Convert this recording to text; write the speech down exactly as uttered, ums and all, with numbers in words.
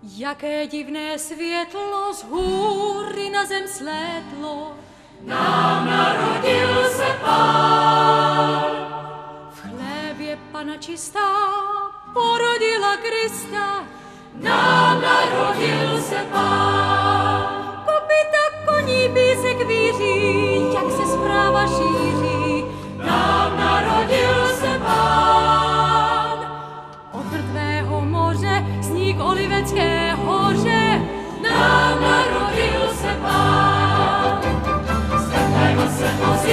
Jaké divné světlo z hůry na zem slétlo, nám narodil se Pán. V chlébě Panna čistá porodila Krista, nám narodil se Pán. Kopyta koní písek víří, jak se zpráva šíří, nám narodil se Pán. Od mrtvého moře sníh Olivecké hoře, nám narodil se Pán. Z teplého se